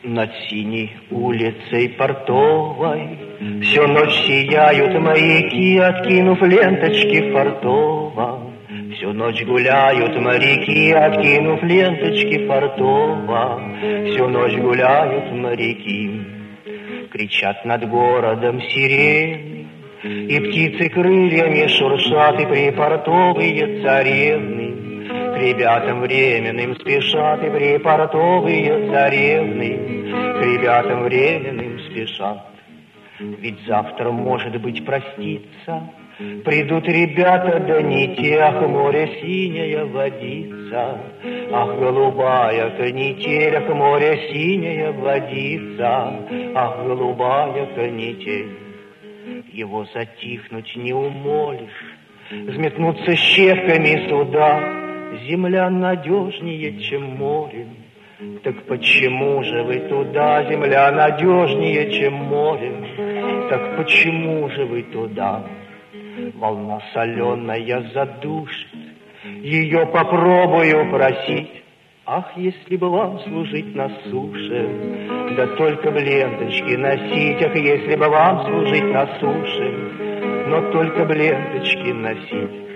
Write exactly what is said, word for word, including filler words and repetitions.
Над синей улицей портовой всю ночь сияют маяки, откинув ленточки фартово. Всю ночь гуляют моряки, откинув ленточки фартово. Всю ночь гуляют моряки. Кричат над городом сирены, и птицы крыльями шуршат, и припортовые царевны к ребятам временным спешат, и припортовые царевны к ребятам временным спешат. Ведь завтра, может быть, проститься придут ребята, да не те. Ах, море синяя водица, ах, голубая канитель, ах, море синяя водица, ах, голубая канитель. Его затихнуть не умолишь, взметнуться щепками суда. Земля надежнее, чем море. Так почему же вы туда? Земля надежнее, чем море. Так почему же вы туда? Волна соленая задушит, ее попробую просить. Ах, если бы вам служить на суше, да только б ленточки носить. Ах, если бы вам служить на суше, но только б ленточки носить.